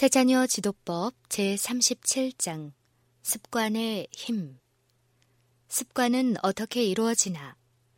세자녀 지도법 제37장 습관의 힘. 습관은 어떻게 이루어지나?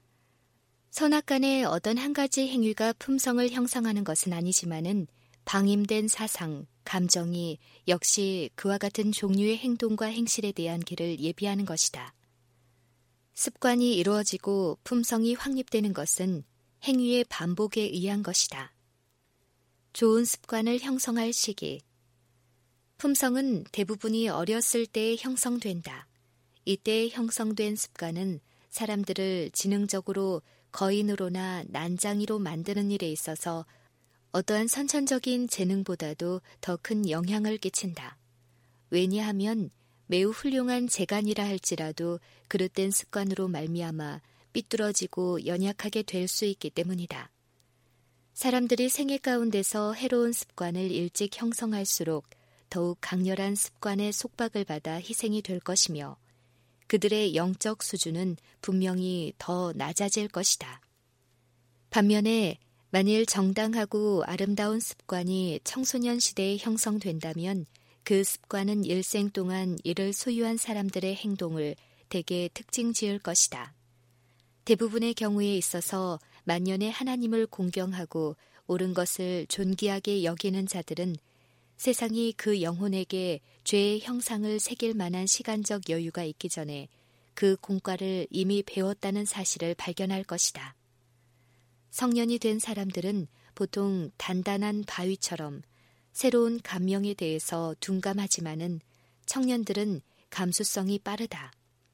선악간의 어떤 한 가지 행위가 품성을 형성하는 것은 아니지만은 방임된 사상, 감정이 역시 그와 같은 종류의 행동과 행실에 대한 길을 예비하는 것이다. 습관이 이루어지고 품성이 확립되는 것은 행위의 반복에 의한 것이다. 좋은 습관을 형성할 시기. 품성은 대부분이 어렸을 때에 형성된다. 이때 형성된 습관은 사람들을 지능적으로 거인으로나 난장이로 만드는 일에 있어서 어떠한 선천적인 재능보다도 더 큰 영향을 끼친다. 왜냐하면 매우 훌륭한 재간이라 할지라도 그릇된 습관으로 말미암아 삐뚤어지고 연약하게 될 수 있기 때문이다. 사람들이 생애 가운데서 해로운 습관을 일찍 형성할수록 더욱 강렬한 습관의 속박을 받아 희생이 될 것이며 그들의 영적 수준은 분명히 더 낮아질 것이다. 반면에 만일 정당하고 아름다운 습관이 청소년 시대에 형성된다면 그 습관은 일생 동안 이를 소유한 사람들의 행동을 대개 특징 지을 것이다. 대부분의 경우에 있어서 만년에 하나님을 공경하고 옳은 것을 존귀하게 여기는 자들은 세상이 그 영혼에게 죄의 형상을 새길 만한 시간적 여유가 있기 전에 그 공과를 이미 배웠다는 사실을 발견할 것이다. 성년이 된 사람들은 보통 단단한 바위처럼 새로운 감명에 대해서 둔감하지만은 청년들은 감수성이 빠르다.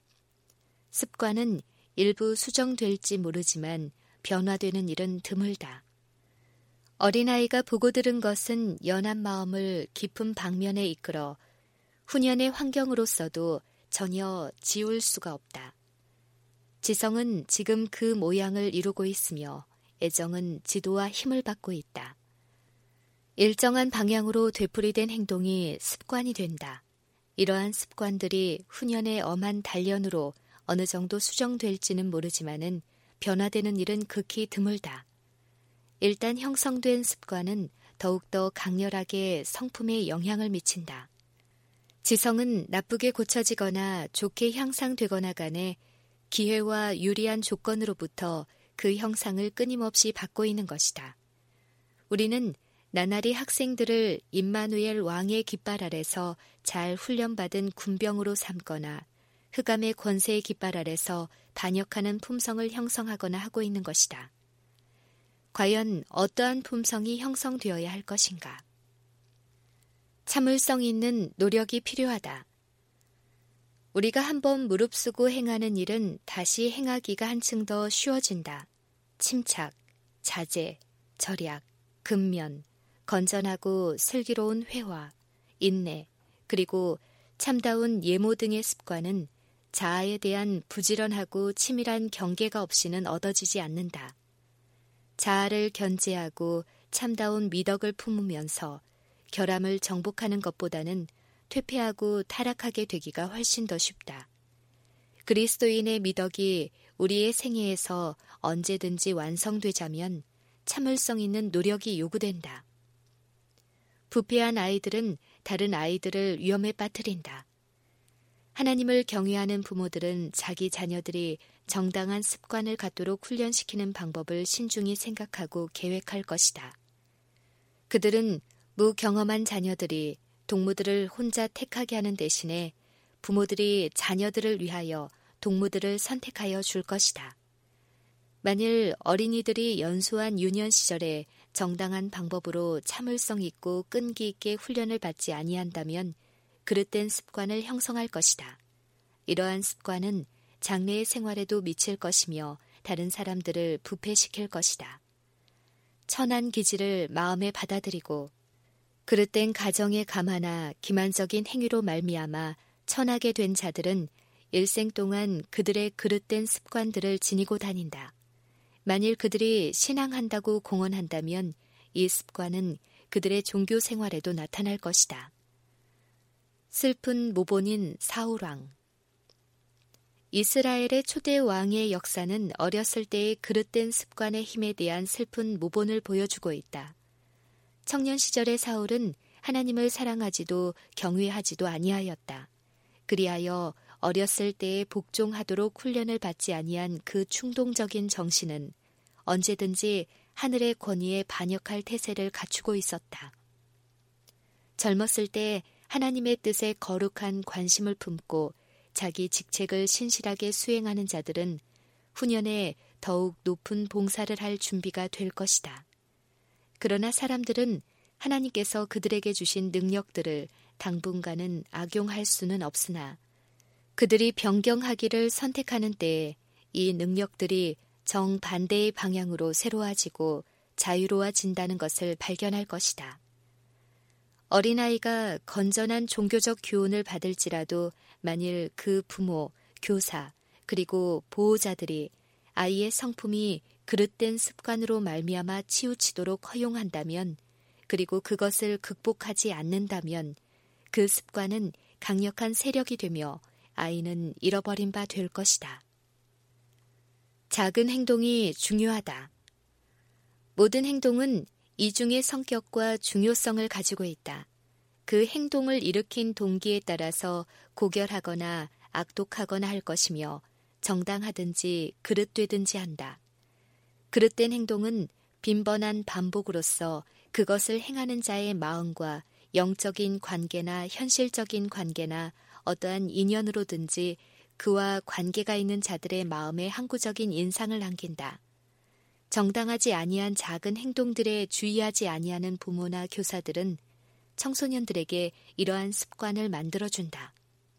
습관은 일부 수정될지 모르지만 변화되는 일은 드물다. 어린아이가 보고 들은 것은 연한 마음을 깊은 방면에 이끌어 후년의 환경으로서도 전혀 지울 수가 없다. 지성은 지금 그 모양을 이루고 있으며 애정은 지도와 힘을 받고 있다. 일정한 방향으로 되풀이된 행동이 습관이 된다. 이러한 습관들이 후년의 엄한 단련으로 어느 정도 수정될지는 모르지만은 변화되는 일은 극히 드물다. 일단 형성된 습관은 더욱더 강렬하게 성품에 영향을 미친다. 지성은 나쁘게 고쳐지거나 좋게 향상되거나 간에 기회와 유리한 조건으로부터 그 형상을 끊임없이 받고 있는 것이다. 우리는 나날이 학생들을 임마누엘 왕의 깃발 아래서 잘 훈련받은 군병으로 삼거나 흑암의 권세의 깃발 아래서 반역하는 품성을 형성하거나 하고 있는 것이다. 과연 어떠한 품성이 형성되어야 할 것인가? 참을성 있는 노력이 필요하다. 우리가 한번 무릅쓰고 행하는 일은 다시 행하기가 한층 더 쉬워진다. 침착, 자제, 절약, 근면, 건전하고 슬기로운 회화, 인내, 그리고 참다운 예모 등의 습관은 자아에 대한 부지런하고 치밀한 경계가 없이는 얻어지지 않는다. 자아를 견제하고 참다운 미덕을 품으면서 결함을 정복하는 것보다는 퇴폐하고 타락하게 되기가 훨씬 더 쉽다. 그리스도인의 미덕이 우리의 생애에서 언제든지 완성되자면 참을성 있는 노력이 요구된다. 부패한 아이들은 다른 아이들을 위험에 빠뜨린다. 하나님을 경외하는 부모들은 자기 자녀들이 정당한 습관을 갖도록 훈련시키는 방법을 신중히 생각하고 계획할 것이다. 그들은 무경험한 자녀들이 동무들을 혼자 택하게 하는 대신에 부모들이 자녀들을 위하여 동무들을 선택하여 줄 것이다. 만일 어린이들이 연소한 유년 시절에 정당한 방법으로 참을성 있고 끈기 있게 훈련을 받지 아니한다면 그릇된 습관을 형성할 것이다. 이러한 습관은 장래의 생활에도 미칠 것이며 다른 사람들을 부패시킬 것이다. 천한 기질을 마음에 받아들이고 그릇된 가정의 감화나 기만적인 행위로 말미암아 천하게 된 자들은 일생 동안 그들의 그릇된 습관들을 지니고 다닌다. 만일 그들이 신앙한다고 공언한다면 이 습관은 그들의 종교 생활에도 나타날 것이다. 슬픈 모본인 사울왕. 이스라엘의 초대 왕의 역사는 어렸을 때의 그릇된 습관의 힘에 대한 슬픈 모본을 보여주고 있다. 청년 시절의 사울은 하나님을 사랑하지도 경외하지도 아니하였다. 그리하여 어렸을 때에 복종하도록 훈련을 받지 아니한 그 충동적인 정신은 언제든지 하늘의 권위에 반역할 태세를 갖추고 있었다. 젊었을 때 하나님의 뜻에 거룩한 관심을 품고 자기 직책을 신실하게 수행하는 자들은 후년에 더욱 높은 봉사를 할 준비가 될 것이다. 그러나 사람들은 하나님께서 그들에게 주신 능력들을 당분간은 악용할 수는 없으나 그들이 변경하기를 선택하는 때에 이 능력들이 정반대의 방향으로 새로워지고 자유로워진다는 것을 발견할 것이다. 어린아이가 건전한 종교적 교훈을 받을지라도 만일 그 부모, 교사, 그리고 보호자들이 아이의 성품이 그릇된 습관으로 말미암아 치우치도록 허용한다면, 그리고 그것을 극복하지 않는다면 그 습관은 강력한 세력이 되며 아이는 잃어버린 바 될 것이다. 작은 행동이 중요하다. 모든 행동은 이중의 성격과 중요성을 가지고 있다. 그 행동을 일으킨 동기에 따라서 고결하거나 악독하거나 할 것이며 정당하든지 그릇되든지 한다. 그릇된 행동은 빈번한 반복으로서 그것을 행하는 자의 마음과 영적인 관계나 현실적인 관계나 어떠한 인연으로든지 그와 관계가 있는 자들의 마음에 항구적인 인상을 남긴다. 정당하지 아니한 작은 행동들에 주의하지 아니하는 부모나 교사들은 청소년들에게 이러한 습관을 만들어준다.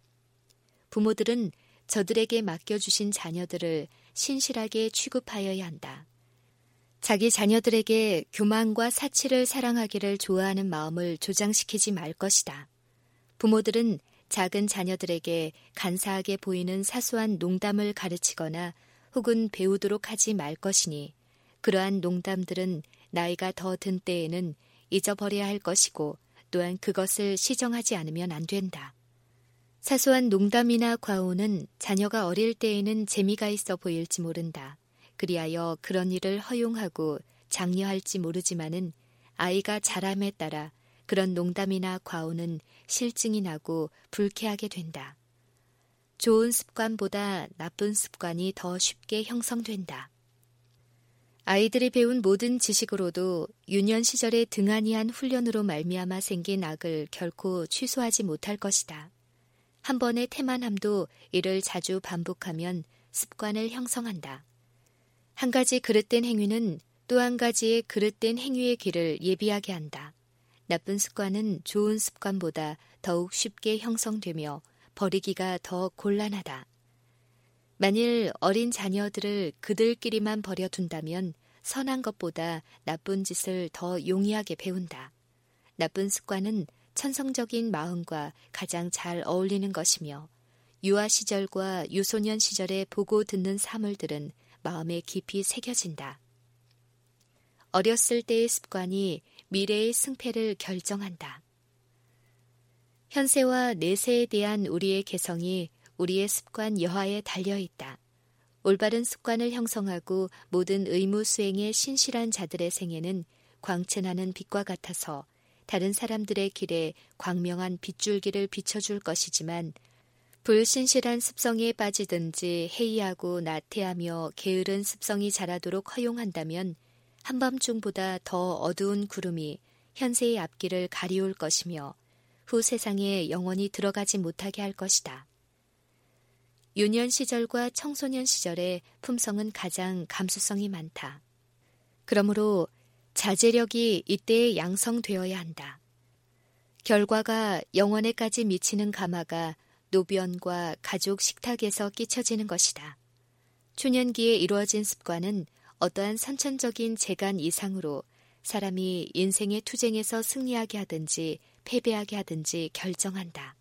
부모들은 저들에게 맡겨주신 자녀들을 신실하게 취급하여야 한다. 자기 자녀들에게 교만과 사치를 사랑하기를 좋아하는 마음을 조장시키지 말 것이다. 부모들은 작은 자녀들에게 간사하게 보이는 사소한 농담을 가르치거나 혹은 배우도록 하지 말 것이니 그러한 농담들은 나이가 더 든 때에는 잊어버려야 할 것이고 또한 그것을 시정하지 않으면 안 된다. 사소한 농담이나 과오는 자녀가 어릴 때에는 재미가 있어 보일지 모른다. 그리하여 그런 일을 허용하고 장려할지 모르지만은 아이가 자람에 따라 그런 농담이나 과오는 실증이 나고 불쾌하게 된다. 좋은 습관보다 나쁜 습관이 더 쉽게 형성된다. 아이들이 배운 모든 지식으로도 유년 시절의 등한히한 훈련으로 말미암아 생긴 악을 결코 취소하지 못할 것이다. 한 번의 태만함도 이를 자주 반복하면 습관을 형성한다. 한 가지 그릇된 행위는 또 한 가지의 그릇된 행위의 길을 예비하게 한다. 나쁜 습관은 좋은 습관보다 더욱 쉽게 형성되며 버리기가 더 곤란하다. 만일 어린 자녀들을 그들끼리만 버려둔다면 선한 것보다 나쁜 짓을 더 용이하게 배운다. 나쁜 습관은 천성적인 마음과 가장 잘 어울리는 것이며 유아 시절과 유소년 시절에 보고 듣는 사물들은 마음에 깊이 새겨진다. 어렸을 때의 습관이 미래의 승패를 결정한다. 현세와 내세에 대한 우리의 개성이 우리의 습관 여하에 달려있다. 올바른 습관을 형성하고 모든 의무 수행에 신실한 자들의 생애는 광채나는 빛과 같아서 다른 사람들의 길에 광명한 빗줄기를 비춰줄 것이지만 불신실한 습성에 빠지든지 해이하고 나태하며 게으른 습성이 자라도록 허용한다면 한밤중보다 더 어두운 구름이 현세의 앞길을 가리울 것이며 후 세상에 영원히 들어가지 못하게 할 것이다. 유년 시절과 청소년 시절의 품성은 가장 감수성이 많다. 그러므로 자제력이 이때에 양성되어야 한다. 결과가 영원에까지 미치는 감화가 노변과 가족 식탁에서 끼쳐지는 것이다. 초년기에 이루어진 습관은 어떠한 선천적인 재간 이상으로 사람이 인생의 투쟁에서 승리하게 하든지 패배하게 하든지 결정한다.